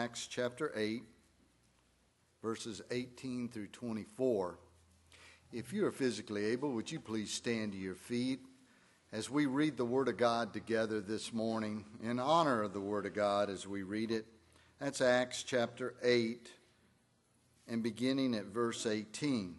Acts chapter 8, verses 18 through 24. If you are physically able, would you please stand to your feet as we read the Word of God together this morning in honor of the Word of God as we read it. That's Acts chapter 8 and beginning at verse 18.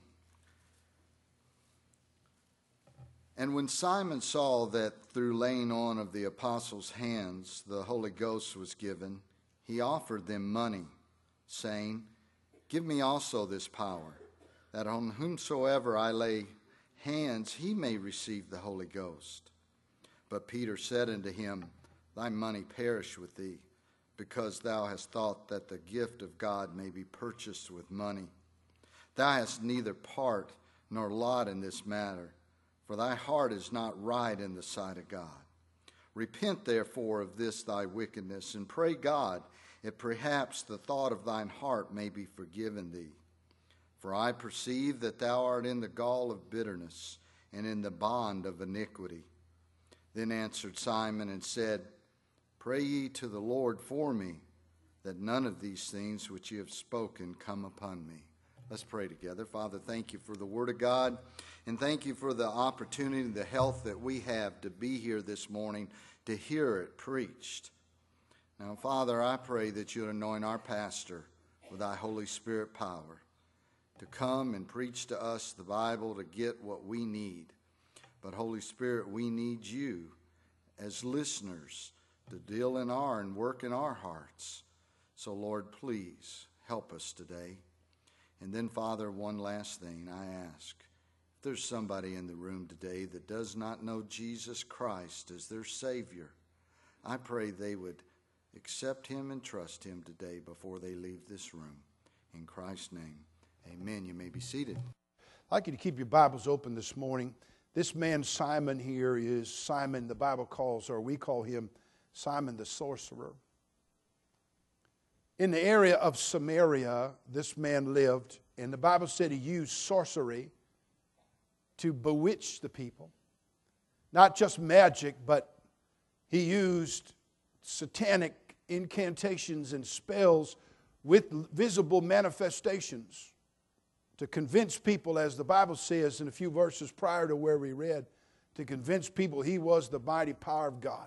And when Simon saw that through laying on of the apostles' hands the Holy Ghost was given, he offered them money, saying, "Give me also this power, that on whomsoever I lay hands he may receive the Holy Ghost." But Peter said unto him, "Thy money perish with thee, because thou hast thought that the gift of God may be purchased with money. Thou hast neither part nor lot in this matter, for thy heart is not right in the sight of God. Repent therefore of this thy wickedness, and pray God, if perhaps the thought of thine heart may be forgiven thee. For I perceive that thou art in the gall of bitterness, and in the bond of iniquity." Then answered Simon and said, "Pray ye to the Lord for me, that none of these things which ye have spoken come upon me." Let's pray together. Father, thank you for the Word of God, and thank you for the opportunity, the health that we have to be here this morning to hear it preached. Now, Father, I pray that you'd anoint our pastor with thy Holy Spirit power to come and preach to us the Bible to get what we need. But Holy Spirit, we need you as listeners to deal in our and work in our hearts. So, Lord, please help us today. And then, Father, one last thing I ask. If there's somebody in the room today that does not know Jesus Christ as their Savior, I pray they would accept him and trust him today before they leave this room. In Christ's name, amen. You may be seated. I'd like you to keep your Bibles open this morning. This man Simon here is Simon, the Bible calls, or we call him Simon the sorcerer. In the area of Samaria, this man lived, and the Bible said he used sorcery to bewitch the people. Not just magic, but he used satanic incantations and spells with visible manifestations to convince people, as the Bible says in a few verses prior to where we read, to convince people he was the mighty power of God.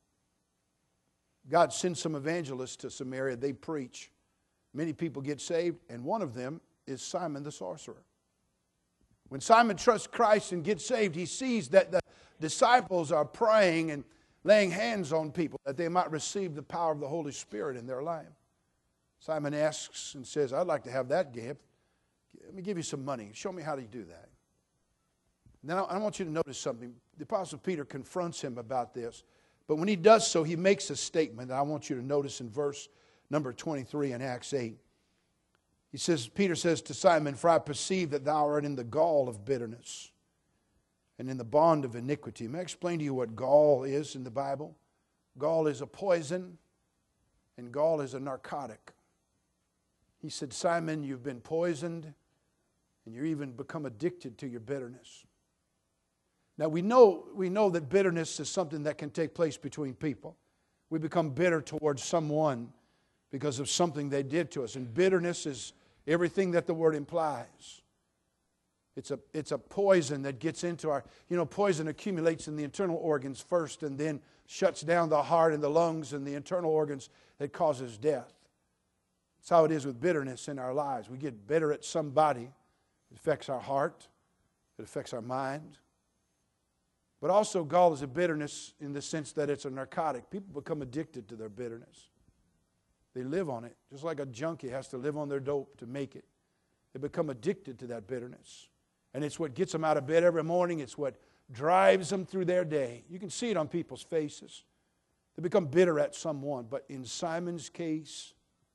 God sends some evangelists to Samaria. They preach. Many people get saved, and one of them is Simon the sorcerer. When Simon trusts Christ and gets saved, he sees that the disciples are praying and laying hands on people that they might receive the power of the Holy Spirit in their life. Simon asks and says, "I'd like to have that gift. Let me give you some money. Show me how to do that." Now, I want you to notice something. The Apostle Peter confronts him about this. But when he does so, he makes a statement that I want you to notice in verse number 23 in Acts 8. He says, Peter says to Simon, "For I perceive that thou art in the gall of bitterness and in the bond of iniquity." May I explain to you what gall is in the Bible? Gall is a poison, and gall is a narcotic. He said, "Simon, you've been poisoned, and you've even become addicted to your bitterness." Now, we know that bitterness is something that can take place between people. We become bitter towards someone because of something they did to us. And bitterness is everything that the word implies. It's a poison that gets into our... poison accumulates in the internal organs first and then shuts down the heart and the lungs and the internal organs that causes death. That's how it is with bitterness in our lives. We get bitter at somebody. It affects our heart. It affects our mind. But also, gall is a bitterness in the sense that it's a narcotic. People become addicted to their bitterness. They live on it. Just like a junkie has to live on their dope to make it. They become addicted to that bitterness. And it's what gets them out of bed every morning. It's what drives them through their day. You can see it on people's faces. They become bitter at someone. But in Simon's case,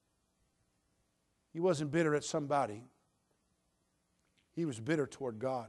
he wasn't bitter at somebody. He was bitter toward God.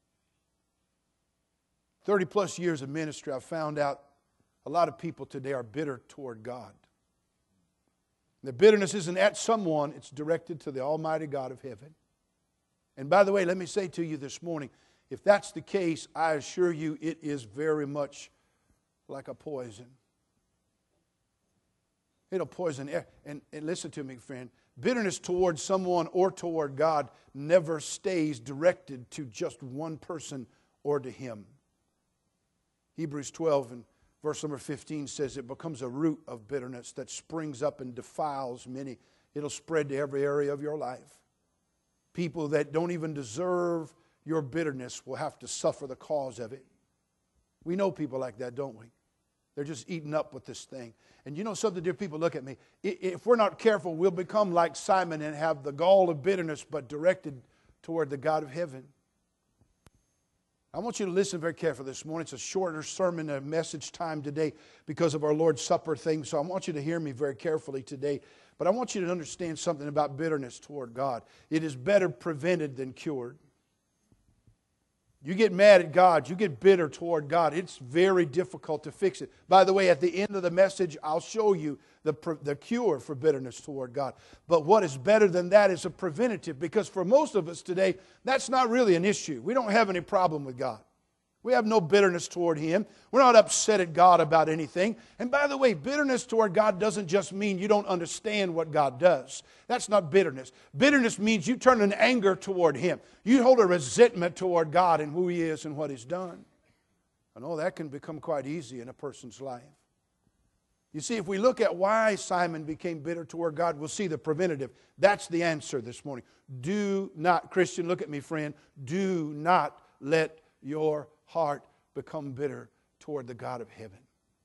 30 plus years of ministry, I've found out a lot of people today are bitter toward God. The bitterness isn't at someone, it's directed to the Almighty God of heaven. And by the way, let me say to you this morning, if that's the case, I assure you it is very much like a poison. It'll poison air. And listen to me, friend. Bitterness toward someone or toward God never stays directed to just one person or to Him. Hebrews 12 and verse number 15 says it becomes a root of bitterness that springs up and defiles many. It'll spread to every area of your life. People that don't even deserve your bitterness will have to suffer the cause of it. We know people like that, don't we? They're just eaten up with this thing. And you know something, dear people, look at me. If we're not careful, we'll become like Simon and have the gall of bitterness, but directed toward the God of heaven. I want you to listen very carefully this morning. It's a shorter sermon, a message time today because of our Lord's Supper thing. So I want you to hear me very carefully today. But I want you to understand something about bitterness toward God. It is better prevented than cured. You get mad at God, you get bitter toward God, it's very difficult to fix it. By the way, at the end of the message, I'll show you the cure for bitterness toward God. But what is better than that is a preventative, because for most of us today, that's not really an issue. We don't have any problem with God. We have no bitterness toward Him. We're not upset at God about anything. And by the way, bitterness toward God doesn't just mean you don't understand what God does. That's not bitterness. Bitterness means you turn an anger toward Him. You hold a resentment toward God and who He is and what He's done. I know that can become quite easy in a person's life. You see, if we look at why Simon became bitter toward God, we'll see the preventative. That's the answer this morning. Do not, Christian, look at me, friend, do not let your heart become bitter toward the God of heaven.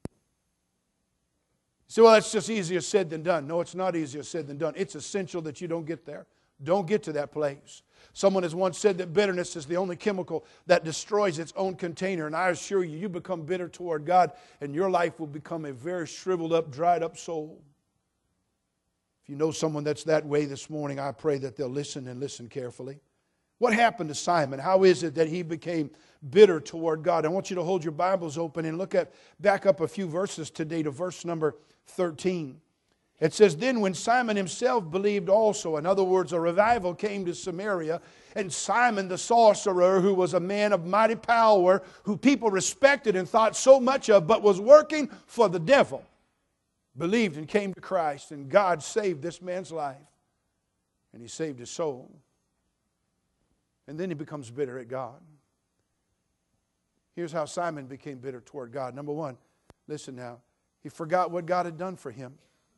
You say, well, that's just easier said than done. No, it's not easier said than done. It's essential that you don't get there. Don't get to that place. Someone has once said that bitterness is the only chemical that destroys its own container. And I assure you, you become bitter toward God, and your life will become a very shriveled up, dried up soul. If you know someone that's that way this morning, I pray that they'll listen and listen carefully. What happened to Simon? How is it that he became bitter toward God? I want you to hold your Bibles open and back up a few verses today to verse number 13. It says, then when Simon himself believed also, in other words, a revival came to Samaria, and Simon the sorcerer, who was a man of mighty power, who people respected and thought so much of, but was working for the devil, believed and came to Christ, and God saved this man's life, and He saved his soul. And then he becomes bitter at God. Here's how Simon became bitter toward God. Number one, listen now, he forgot what God had done for him.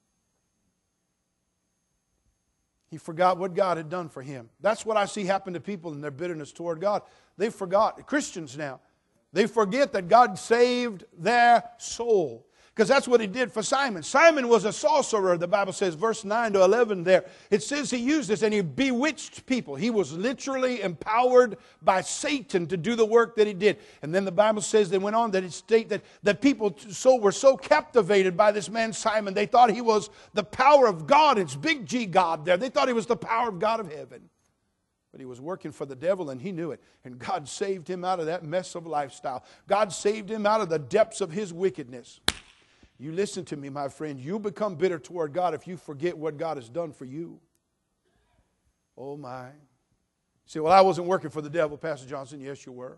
He forgot what God had done for him. That's what I see happen to people in their bitterness toward God. They forgot, Christians now, they forget that God saved their soul. Because that's what He did for Simon. Simon was a sorcerer, the Bible says, verse 9 to 11 there. It says he used this and he bewitched people. He was literally empowered by Satan to do the work that he did. And then the Bible says, they went on that it state that people were so captivated by this man Simon, they thought he was the power of God. It's big G God there. They thought he was the power of God of heaven. But he was working for the devil, and he knew it. And God saved him out of that mess of lifestyle. God saved him out of the depths of his wickedness. You listen to me, my friend. You become bitter toward God if you forget what God has done for you. Oh, my. You say, well, I wasn't working for the devil, Pastor Johnson. Yes, you were.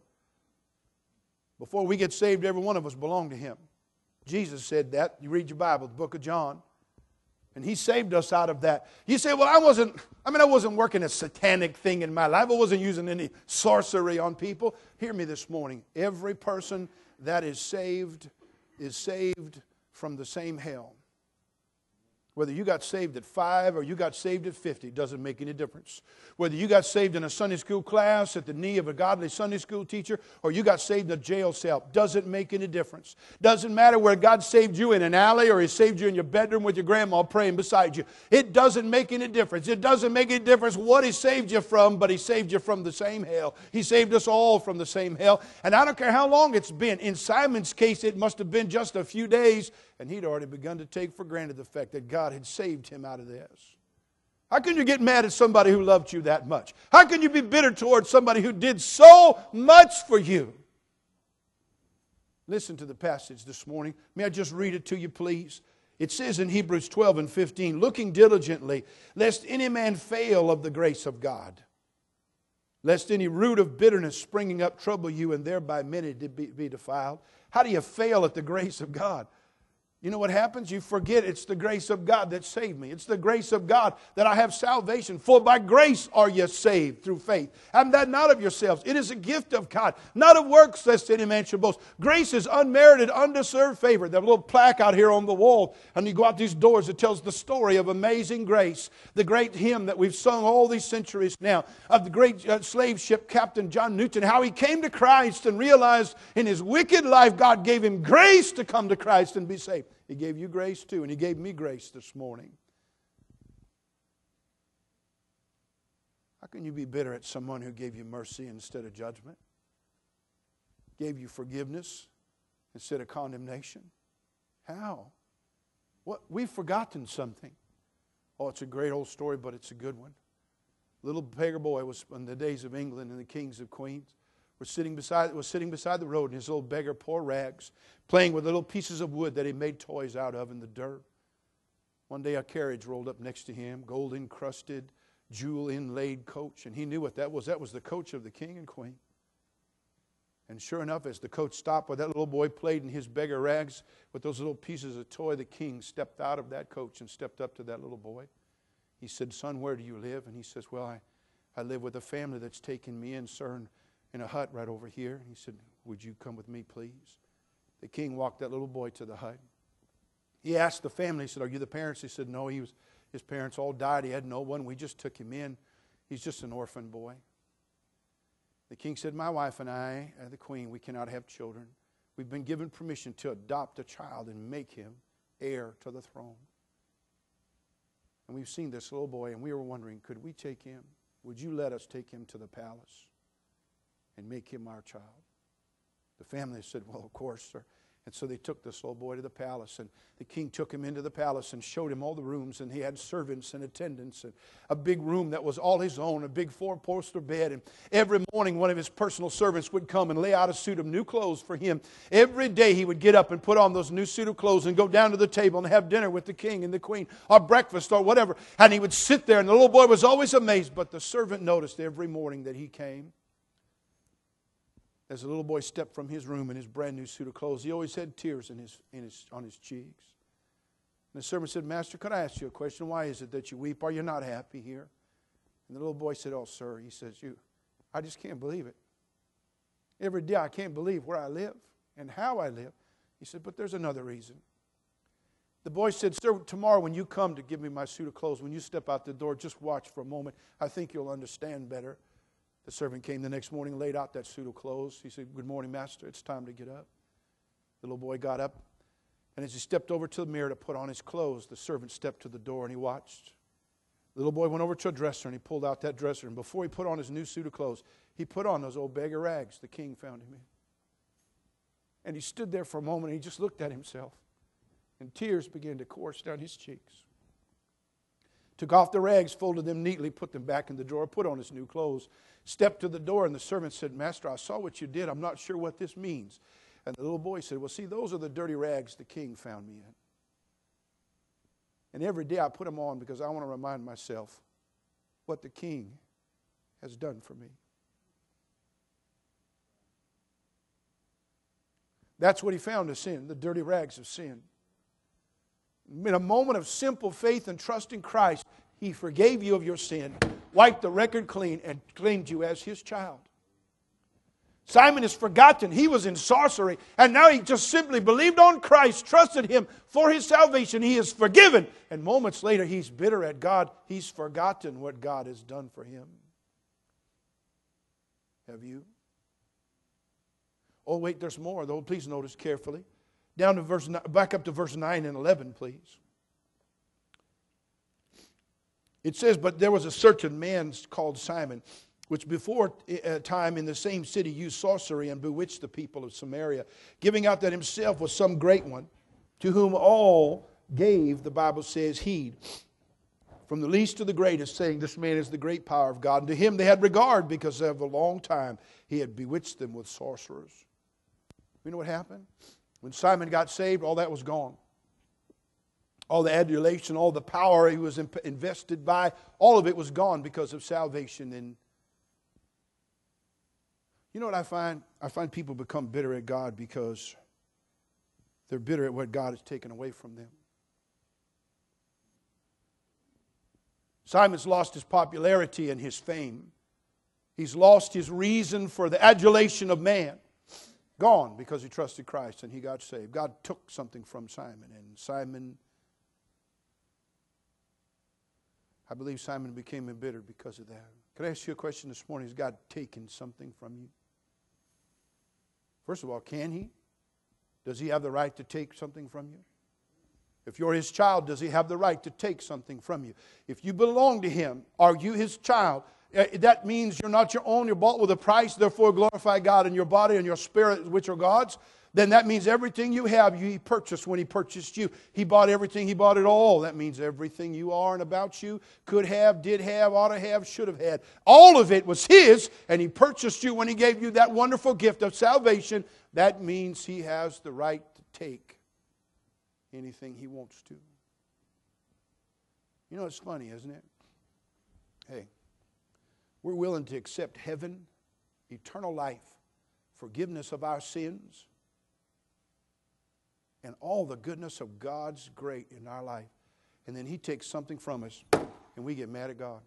Before we get saved, every one of us belong to Him. Jesus said that. You read your Bible, the book of John. And He saved us out of that. You say, well, I wasn't working a satanic thing in my life. I wasn't using any sorcery on people. Hear me this morning. Every person that is saved from the same hell. Whether you got saved at 5 or you got saved at 50, doesn't make any difference. Whether you got saved in a Sunday school class at the knee of a godly Sunday school teacher or you got saved in a jail cell, doesn't make any difference. Doesn't matter where God saved you in an alley or He saved you in your bedroom with your grandma praying beside you. It doesn't make any difference. It doesn't make any difference what He saved you from, but He saved you from the same hell. He saved us all from the same hell. And I don't care how long it's been. In Simon's case, it must have been just a few days, and he'd already begun to take for granted the fact that God had saved him out of this. How can you get mad at somebody who loved you that much? How can you be bitter towards somebody who did so much for you? Listen to the passage this morning. May I just read it to you, please? It says in Hebrews 12 and 15, looking diligently, lest any man fail of the grace of God, lest any root of bitterness springing up trouble you, and thereby many be defiled. How do you fail at the grace of God? You know what happens? You forget it's the grace of God that saved me. It's the grace of God that I have salvation. For by grace are you saved through faith. And that not of yourselves. It is a gift of God, not of works, lest any man should boast. Grace is unmerited, undeserved favor. That little plaque out here on the wall, and you go out these doors, it tells the story of amazing grace. The great hymn that we've sung all these centuries now of the great slave ship captain John Newton, how he came to Christ and realized in his wicked life God gave him grace to come to Christ and be saved. He gave you grace too, and He gave me grace this morning. How can you be bitter at someone who gave you mercy instead of judgment? Gave you forgiveness instead of condemnation? How? What? We've forgotten something. Oh, it's a great old story, but it's a good one. Little beggar boy was in the days of England and the kings and queens. Was sitting beside the road in his little beggar poor rags, playing with little pieces of wood that he made toys out of in the dirt. One day a carriage rolled up next to him, gold encrusted, jewel inlaid coach, and he knew what that was. That was the coach of the king and queen. And sure enough, as the coach stopped where that little boy played in his beggar rags with those little pieces of toy, the king stepped out of that coach and stepped up to that little boy. He said, "Son, where do you live?" And he says, "Well, I live with a family that's taken me in, sir, in a hut right over here." He said, "Would you come with me, please?" The king walked that little boy to the hut. He asked the family, he said, "Are you the parents?" He said, "No, his parents all died. He had no one. We just took him in. He's just an orphan boy." The king said, "My wife and I, the queen, we cannot have children. We've been given permission to adopt a child and make him heir to the throne. And we've seen this little boy, and we were wondering, could we take him? Would you let us take him to the palace and make him our child?" The family said, "Well, of course, sir." And so they took this little boy to the palace, and the king took him into the palace and showed him all the rooms, and he had servants and attendants, and a big room that was all his own, a big four-poster bed, and every morning one of his personal servants would come and lay out a suit of new clothes for him. Every day he would get up and put on those new suit of clothes and go down to the table and have dinner with the king and the queen, or breakfast or whatever, and he would sit there, and the little boy was always amazed, but the servant noticed every morning that he came, as the little boy stepped from his room in his brand new suit of clothes, he always had tears on his cheeks. And the servant said, "Master, could I ask you a question? Why is it that you weep? Are you not happy here?" And the little boy said, "Oh, sir," he says, "I just can't believe it. Every day I can't believe where I live and how I live." He said, "But there's another reason." The boy said, "Sir, tomorrow when you come to give me my suit of clothes, when you step out the door, just watch for a moment. I think you'll understand better." The servant came the next morning, laid out that suit of clothes. He said, "Good morning, master. It's time to get up." The little boy got up, and as he stepped over to the mirror to put on his clothes, the servant stepped to the door and he watched. The little boy went over to a dresser and he pulled out that dresser. And before he put on his new suit of clothes, he put on those old beggar rags the king found him in. And he stood there for a moment and he just looked at himself. And tears began to course down his cheeks. Took off the rags, folded them neatly, put them back in the drawer, put on his new clothes, stepped to the door, and the servant said, "Master, I saw what you did. I'm not sure what this means." And the little boy said, "Well, see, those are the dirty rags the king found me in. And every day I put them on because I want to remind myself what the king has done for me." That's what he found us in, the dirty rags of sin. In a moment of simple faith and trust in Christ, He forgave you of your sin, wiped the record clean, and claimed you as His child. Simon is forgotten. He was in sorcery, and now he just simply believed on Christ, trusted Him for his salvation. He is forgiven, and moments later he's bitter at God. He's forgotten what God has done for him. Have you? Oh, wait, there's more, though. Please notice carefully. Back up to verse 9 and 11, please. It says, "But there was a certain man called Simon, which before a time in the same city used sorcery and bewitched the people of Samaria, giving out that himself was some great one, to whom all gave," the Bible says, "heed, from the least to the greatest, saying, this man is the great power of God. And to him they had regard, because of a long time he had bewitched them with sorcerers." You know what happened? When Simon got saved, all that was gone. All the adulation, all the power he was invested by, all of it was gone because of salvation. And you know what I find? I find people become bitter at God because They're bitter at what God has taken away from them. Simon's lost his popularity and his fame. He's lost his reason for the adulation of man. Gone because he trusted Christ and he got saved. God took something from Simon, and Simon, I believe Simon became embittered because of that. Can I ask you a question this morning? Has God taken something from you? First of all, can He? Does He have the right to take something from you? If you're His child, does He have the right to take something from you? If you belong to Him, are you His child? That means you're not your own, you're bought with a price, therefore glorify God in your body and your spirit, which are God's. Then that means everything you have, He purchased when He purchased you. He bought everything, He bought it all. That means everything you are and about you, could have, did have, ought to have, should have had. All of it was His, and He purchased you when He gave you that wonderful gift of salvation. That means He has the right to take anything He wants to. You know, it's funny, isn't it? Hey, we're willing to accept heaven, eternal life, forgiveness of our sins, and all the goodness of God's grace in our life. And then He takes something from us, and we get mad at God.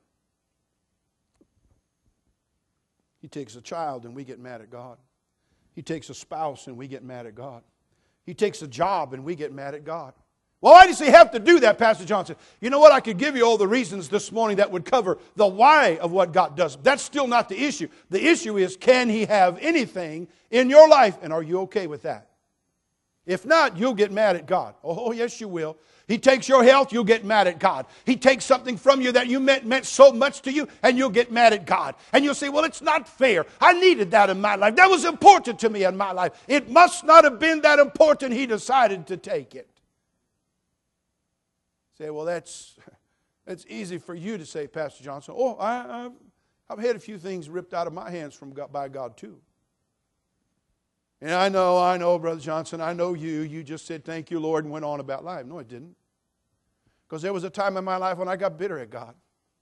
He takes a child, and we get mad at God. He takes a spouse, and we get mad at God. He takes a job, and we get mad at God. Well, why does He have to do that, Pastor Johnson? You know what? I could give you all the reasons this morning that would cover the why of what God does. That's still not the issue. The issue is, can He have anything in your life, and are you okay with that? If not, you'll get mad at God. Oh, yes, you will. He takes your health, you'll get mad at God. He takes something from you that you meant so much to you, and you'll get mad at God. And you'll say, well, it's not fair. I needed that in my life. That was important to me in my life. It must not have been that important. He decided to take it. Say, well, that's easy for you to say, Pastor Johnson. Oh, I've had a few things ripped out of my hands by God too. And I know, Brother Johnson, I know you. You just said, thank you, Lord, and went on about life. No, it didn't. Because there was a time in my life when I got bitter at God.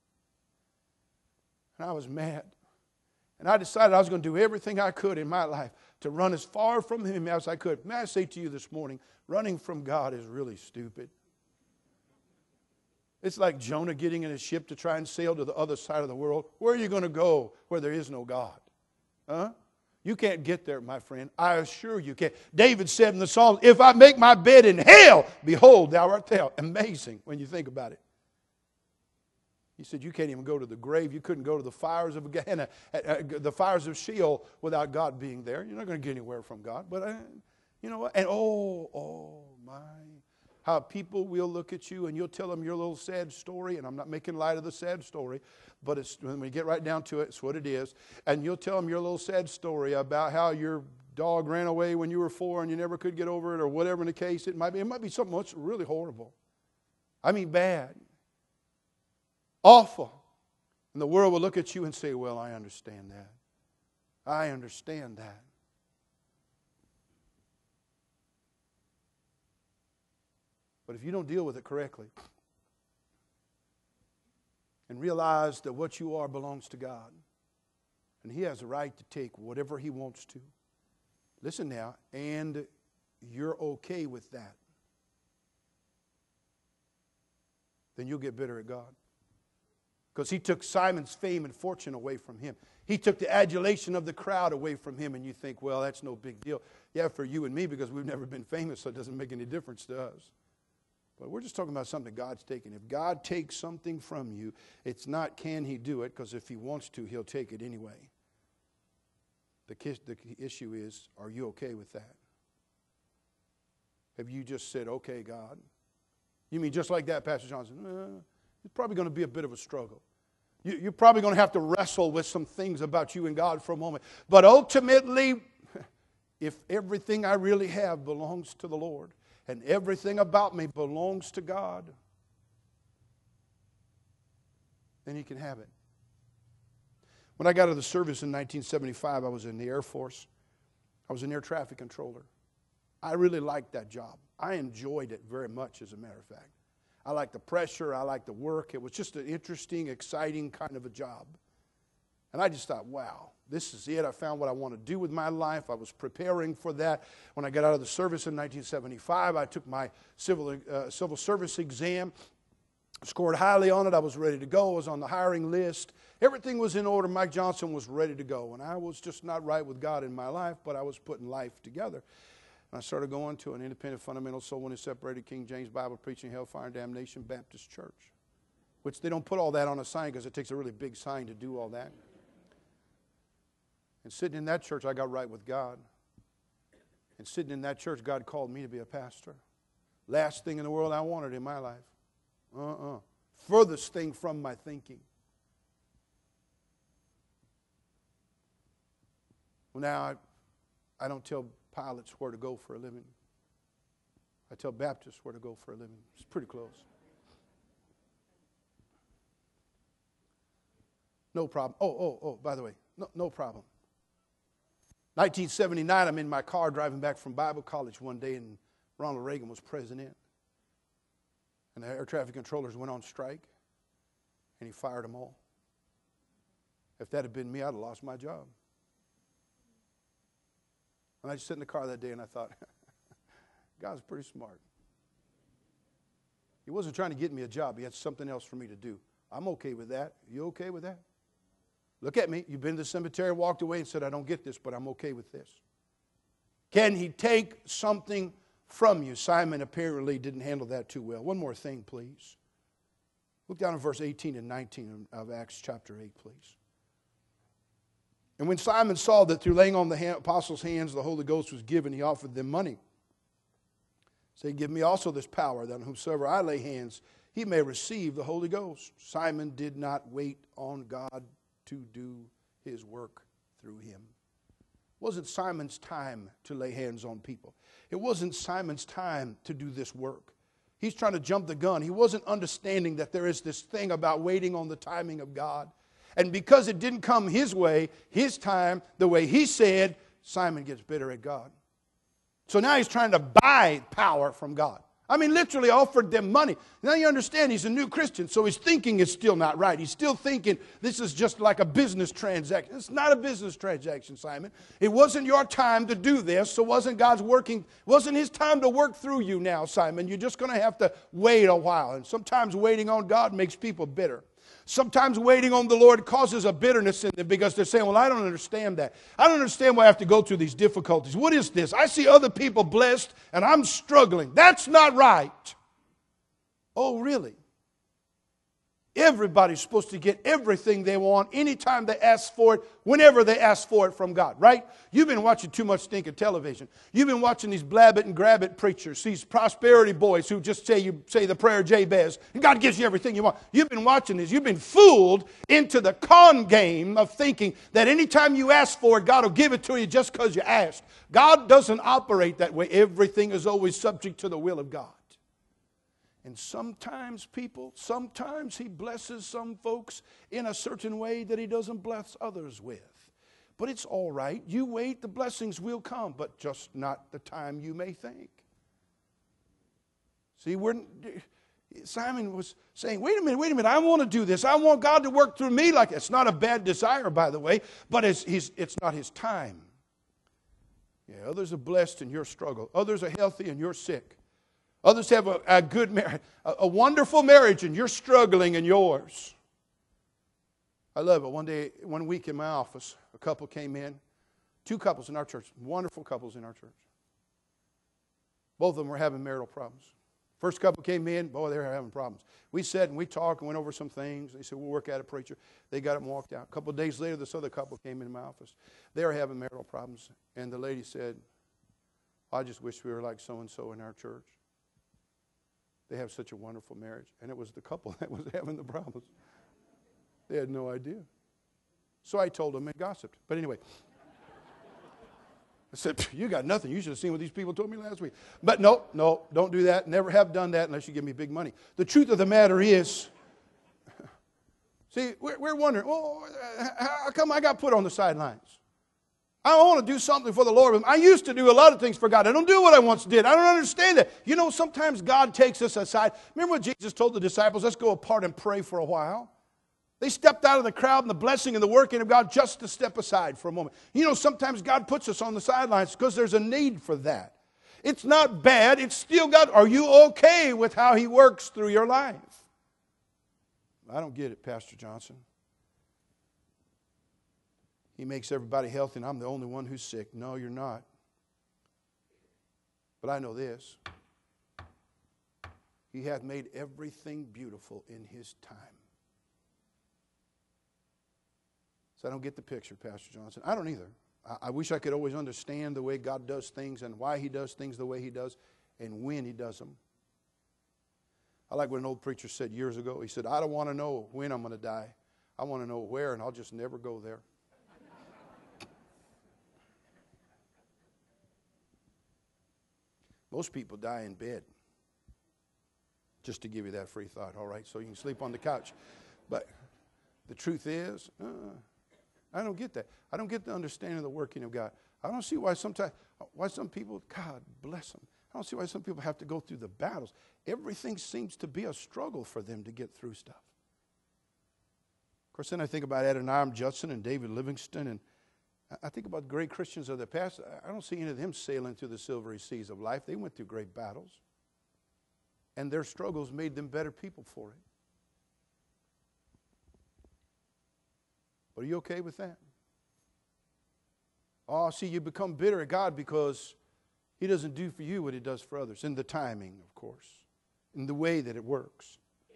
And I was mad. And I decided I was going to do everything I could in my life to run as far from Him as I could. May I say to you this morning, running from God is really stupid. It's like Jonah getting in a ship to try and sail to the other side of the world. Where are you going to go where there is no God? Huh? You can't get there, my friend. I assure you can't. David said in the Psalms, if I make my bed in hell, behold, thou art there. Amazing when you think about it. He said you can't even go to the grave. You couldn't go to the fires of Gehenna, the fires of Sheol without God being there. You're not going to get anywhere from God. But you know what? And oh my. How people will look at you and you'll tell them your little sad story, and I'm not making light of the sad story, but it's, when we get right down to it, it's what it is. And you'll tell them your little sad story about how your dog ran away when you were 4 and you never could get over it, or whatever the case it might be. It might be something that's really horrible. I mean bad. Awful. And the world will look at you and say, well, I understand that. I understand that. But if you don't deal with it correctly and realize that what you are belongs to God, and He has a right to take whatever He wants to, listen now, and you're okay with that, then you'll get bitter at God. Because He took Simon's fame and fortune away from him. He took the adulation of the crowd away from him, and you think, well, that's no big deal. Yeah, for you and me, because we've never been famous, so it doesn't make any difference to us. But we're just talking about something God's taken. If God takes something from you, it's not can He do it, because if He wants to, He'll take it anyway. The issue is, are you okay with that? Have you just said, okay, God? You mean just like that, Pastor Johnson? It's probably going to be a bit of a struggle. You're probably going to have to wrestle with some things about you and God for a moment. But ultimately, if everything I really have belongs to the Lord, and everything about me belongs to God, then He can have it. When I got out of the service in 1975, I was in the Air Force. I was an air traffic controller. I really liked that job. I enjoyed it very much, as a matter of fact. I liked the pressure. I liked the work. It was just an interesting, exciting kind of a job. And I just thought, wow, this is it. I found what I want to do with my life. I was preparing for that. When I got out of the service in 1975, I took my civil service exam, scored highly on it. I was ready to go. I was on the hiring list. Everything was in order. Mike Johnson was ready to go. And I was just not right with God in my life, but I was putting life together. And I started going to an independent, fundamental, soul-winning, separated, King James Bible preaching, hellfire and damnation Baptist church. Which they don't put all that on a sign because it takes a really big sign to do all that. And sitting in that church, I got right with God. And sitting in that church, God called me to be a pastor. Last thing in the world I wanted in my life. Furthest thing from my thinking. Well, now, I don't tell pilots where to go for a living. I tell Baptists where to go for a living. It's pretty close. No problem. By the way, no problem. 1979, I'm in my car driving back from Bible college one day, and Ronald Reagan was president. And the air traffic controllers went on strike, and he fired them all. If that had been me, I'd have lost my job. And I just sat in the car that day, and I thought, God's pretty smart. He wasn't trying to get me a job. He had something else for me to do. I'm okay with that. You okay with that? Look at me. You've been to the cemetery, walked away and said, I don't get this, but I'm okay with this. Can he take something from you? Simon apparently didn't handle that too well. One more thing, please. Look down at verse 18 and 19 of Acts chapter 8, please. And when Simon saw that through laying on the apostles' hands the Holy Ghost was given, he offered them money. Say, give me also this power, that on whomsoever I lay hands, he may receive the Holy Ghost. Simon did not wait on God to do his work through him. It wasn't Simon's time to lay hands on people. It wasn't Simon's time to do this work. He's trying to jump the gun. He wasn't understanding that there is this thing about waiting on the timing of God. And because it didn't come his way, his time, the way he said, Simon gets bitter at God. So now he's trying to buy power from God. I mean, literally offered them money. Now you understand he's a new Christian, so his thinking is still not right. He's still thinking this is just like a business transaction. It's not a business transaction, Simon. It wasn't your time to do this, so wasn't his time to work through you now, Simon. You're just going to have to wait a while. And sometimes waiting on God makes people bitter. Sometimes waiting on the Lord causes a bitterness in them because they're saying, well, I don't understand that. I don't understand why I have to go through these difficulties. What is this? I see other people blessed and I'm struggling. That's not right. Oh, really? Everybody's supposed to get everything they want anytime they ask for it, whenever they ask for it from God, right? You've been watching too much stinking television. You've been watching these blab it and grab it preachers, these prosperity boys who just say the prayer Jabez, and God gives you everything you want. You've been watching this. You've been fooled into the con game of thinking that anytime you ask for it, God will give it to you just because you asked. God doesn't operate that way. Everything is always subject to the will of God. And sometimes he blesses some folks in a certain way that he doesn't bless others with. But it's all right. You wait, the blessings will come, but just not the time you may think. See, Simon was saying, wait a minute, I want to do this. I want God to work through me like it's not a bad desire, by the way, but it's not his time. Yeah, others are blessed and you're struggling. Others are healthy and you're sick. Others have a good marriage, a wonderful marriage, and you're struggling in yours. I love it. One week in my office, a couple came in. 2 couples in our church, wonderful couples in our church. Both of them were having marital problems. First couple came in, boy, they were having problems. We sat and we talked and went over some things. They said, we'll work at it, preacher. They got up and walked out. A couple of days later, this other couple came into my office. They were having marital problems. And the lady said, I just wish we were like so-and-so in our church. They have such a wonderful marriage. And it was the couple that was having the problems. They had no idea. So I told them and gossiped. But anyway, I said, you got nothing. You should have seen what these people told me last week. But no, don't do that. Never have done that unless you give me big money. The truth of the matter is, see, we're wondering, well, how come I got put on the sidelines? I want to do something for the Lord. I used to do a lot of things for God. I don't do what I once did. I don't understand that. You know, sometimes God takes us aside. Remember what Jesus told the disciples? Let's go apart and pray for a while. They stepped out of the crowd and the blessing and the working of God just to step aside for a moment. You know, sometimes God puts us on the sidelines because there's a need for that. It's not bad. It's still God. Are you okay with how He works through your life? I don't get it, Pastor Johnson. He makes everybody healthy and I'm the only one who's sick. No, you're not. But I know this. He hath made everything beautiful in His time. So I don't get the picture, Pastor Johnson. I don't either. I wish I could always understand the way God does things and why He does things the way He does and when He does them. I like what an old preacher said years ago. He said, I don't want to know when I'm going to die. I want to know where, and I'll just never go there. Most people die in bed. Just to give you that free thought, all right? So you can sleep on the couch. But the truth is, I don't get that. I don't get the understanding of the working of God. I don't see why some people, God bless them, I don't see why some people have to go through the battles. Everything seems to be a struggle for them to get through stuff. Of course, then I think about Adoniram Judson and David Livingston, and I think about great Christians of the past. I don't see any of them sailing through the silvery seas of life. They went through great battles, and their struggles made them better people for it. But are you okay with that? Oh, see, you become bitter at God because He doesn't do for you what He does for others. In the timing, of course. In the way that it works.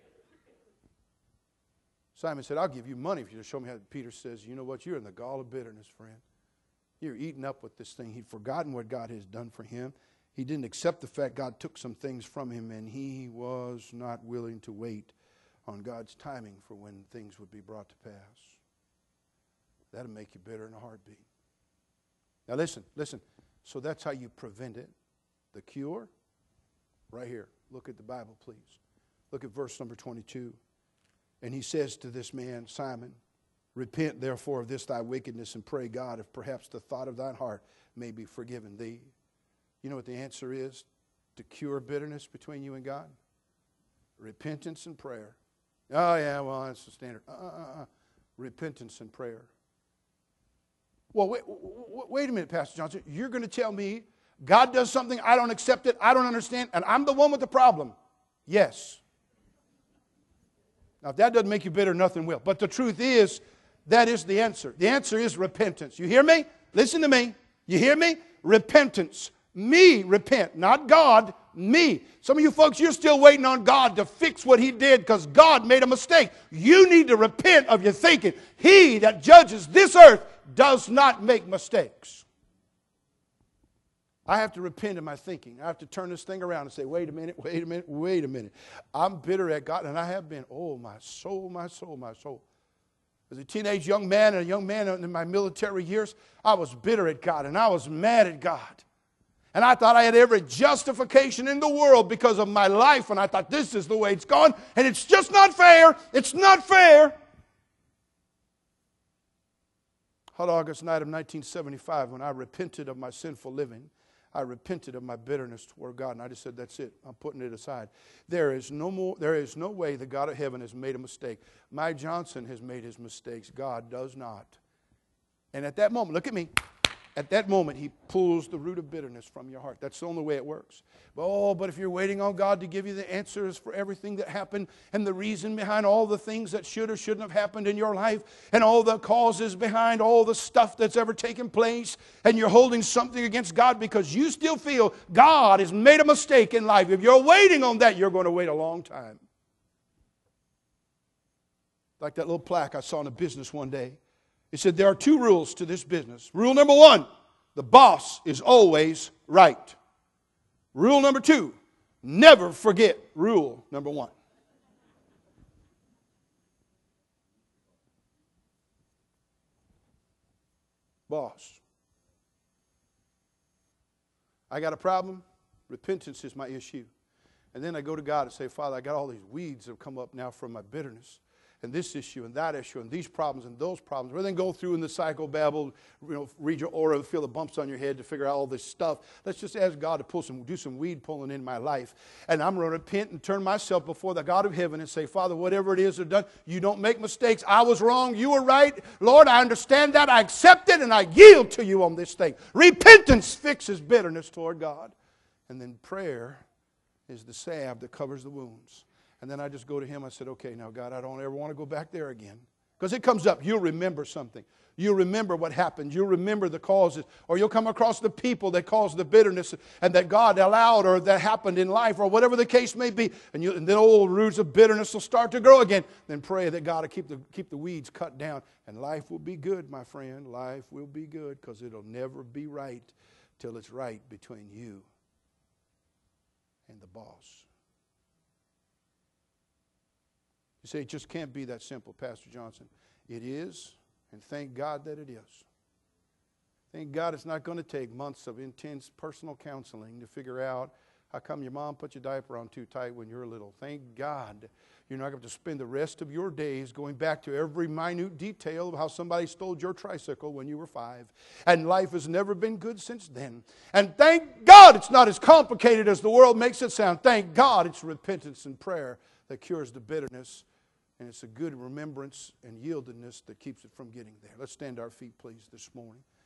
Simon said, I'll give you money if you just show me how. Peter says, you know what? You're in the gall of bitterness, friend. You're eating up with this thing. He'd forgotten what God has done for him. He didn't accept the fact God took some things from him, and he was not willing to wait on God's timing for when things would be brought to pass. That'll make you bitter in a heartbeat. Now listen. So that's how you prevent it. The cure? Right here. Look at the Bible, please. Look at verse number 22. And he says to this man, Simon, repent therefore of this thy wickedness, and pray God if perhaps the thought of thine heart may be forgiven thee. You know what the answer is to cure bitterness between you and God? Repentance and prayer. Oh yeah, well that's the standard. Repentance and prayer. Well, wait a minute, Pastor Johnson. You're going to tell me God does something, I don't accept it, I don't understand, and I'm the one with the problem. Yes. Now, if that doesn't make you bitter, nothing will. But the truth is, that is the answer. The answer is repentance. You hear me? Listen to me. You hear me? Repentance. Me repent, not God, me. Some of you folks, you're still waiting on God to fix what He did because God made a mistake. You need to repent of your thinking. He that judges this earth does not make mistakes. I have to repent of my thinking. I have to turn this thing around and say, wait a minute. I'm bitter at God, and I have been. Oh, my soul. As a teenage young man and a young man in my military years, I was bitter at God, and I was mad at God. And I thought I had every justification in the world because of my life, and I thought this is the way it's gone, and it's just not fair. It's not fair. Hot August night of 1975, when I repented of my sinful living, I repented of my bitterness toward God, and I just said, that's it. I'm putting it aside. There is no way the God of heaven has made a mistake. Mike Johnson has made his mistakes. God does not. And at that moment, look at me. At that moment, He pulls the root of bitterness from your heart. That's the only way it works. But if you're waiting on God to give you the answers for everything that happened and the reason behind all the things that should or shouldn't have happened in your life and all the causes behind all the stuff that's ever taken place, and you're holding something against God because you still feel God has made a mistake in life, if you're waiting on that, you're going to wait a long time. Like that little plaque I saw in a business one day. He said, there are 2 rules to this business. Rule number 1, the boss is always right. Rule number 2, never forget rule number 1. Boss. I got a problem. Repentance is my issue. And then I go to God and say, Father, I got all these weeds that have come up now from my bitterness. and this issue and that issue and these problems and those problems. Rather than go through in the psychobabble, read your aura, feel the bumps on your head to figure out all this stuff. Let's just ask God to do some weed pulling in my life. And I'm going to repent and turn myself before the God of heaven and say, Father, whatever it is I've done, you don't make mistakes. I was wrong. You were right. Lord, I understand that. I accept it and I yield to you on this thing. Repentance fixes bitterness toward God. And then prayer is the salve that covers the wounds. And then I just go to Him. I said, okay, now God, I don't ever want to go back there again. Because it comes up. You'll remember something. You'll remember what happened. You'll remember the causes. Or you'll come across the people that caused the bitterness and that God allowed or that happened in life or whatever the case may be. And then old roots of bitterness will start to grow again. Then pray that God will keep the weeds cut down. And life will be good, my friend. Life will be good because it'll never be right till it's right between you and the boss. You say it just can't be that simple, Pastor Johnson. It is, and thank God that it is. Thank God it's not going to take months of intense personal counseling to figure out how come your mom put your diaper on too tight when you were little. Thank God you're not going to spend the rest of your days going back to every minute detail of how somebody stole your tricycle when you were 5. And life has never been good since then. And thank God it's not as complicated as the world makes it sound. Thank God it's repentance and prayer that cures the bitterness. And it's a good remembrance and yieldedness that keeps it from getting there. Let's stand to our feet, please, this morning.